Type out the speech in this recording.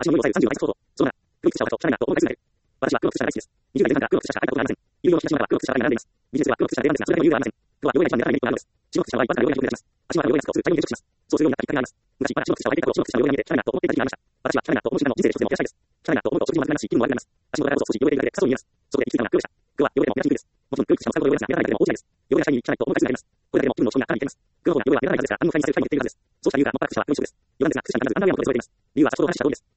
足の上を左右35倍速相当。そうだ。黒い靴下を履くと、シャレなと思い返すんだよ。私は黒い靴下が大好きです。20代前半から黒い靴下しか履いたことがありません。有料の引き出しの中は黒い靴下が並んでいます。ビジネスでは黒い靴下が定番ですが、それだけの理由はありません。今日は両替一番狙いになることがあるのです。白靴下は一発から両替に役立ちます。足の両替安くをする大量に継続します。そうするようになったきっかけがあります。昔、まだ白靴下を履いていた頃、白靴下の両替に見えて、シャレなと思っていた時期がありました。私はシャレなと思う瞬間の人生で一つでも増やしたいです。シャレなと思うと食事もまずくなるし、気分も悪くなります。足の裏からこそ少し両替が出て、臭そうに見えます。そこで行き着いたのが黒でした。黒は両替でも目立ちにくいです。もちろん黒い靴下を使うと両替ですが、目立たないだけでも大違いです。両替がシャイにシャレと思う回数があります。これだけでも気分の落ち込みがかなり似ています。黒の方が両替は目立たないはずですが、何の回にされる際に言っているはずです。そうした理由がもっぱら靴下はよりそうです。余談ですが、靴下に必ずアンダーウェアのことで揃えています。理由は先ほどお話しした通りです。